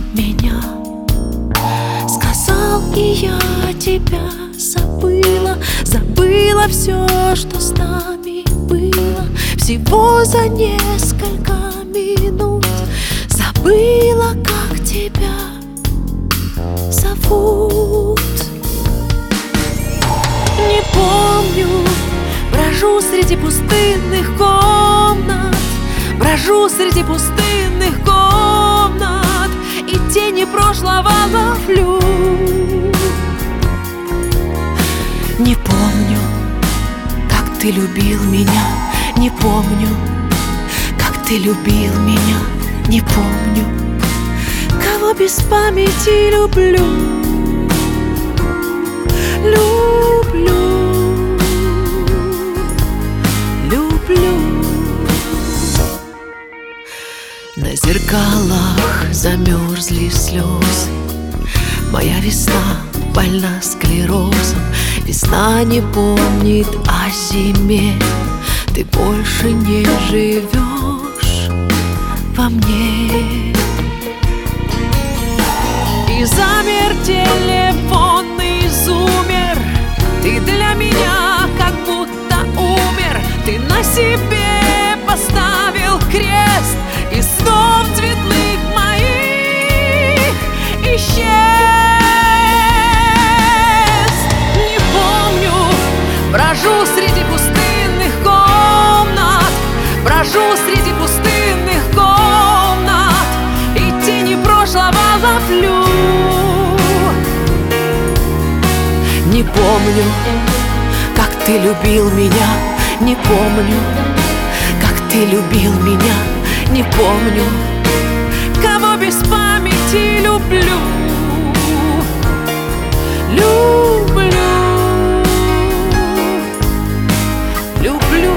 меня. Сказал, и я тебя забыла. Забыла все, что с нами было. Всего за несколько минут забыла, как тебя зовут. Не помню, брожу среди пустынных комнат, брожу среди пустынных комнат, и тени прошлого ловлю. Не помню, как ты любил меня, не помню, как ты любил меня, не помню, кого без памяти люблю. Люблю, люблю. На зеркалах замерзли слезы. Моя весна больна склерозом. Весна не помнит о зиме. Ты больше не живешь во мне. И замер телефонный зумер. Ты для меня как будто умер. Ты на себе поставил крест, и снов цветных моих исчез. Не помню, брожу среди пустынных комнат, брожу среди пустынных комнат, и тени прошлого ловлю. Не помню, как ты любил меня, не помню, как ты любил меня, не помню, кого без памяти люблю. Люблю, люблю.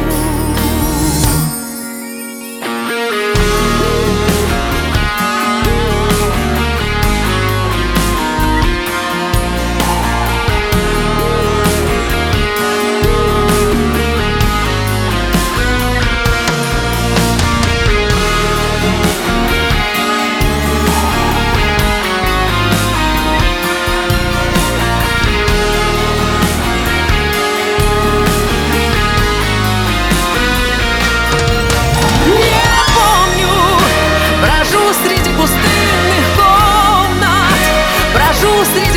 Среди пустынных комнат, брожу среди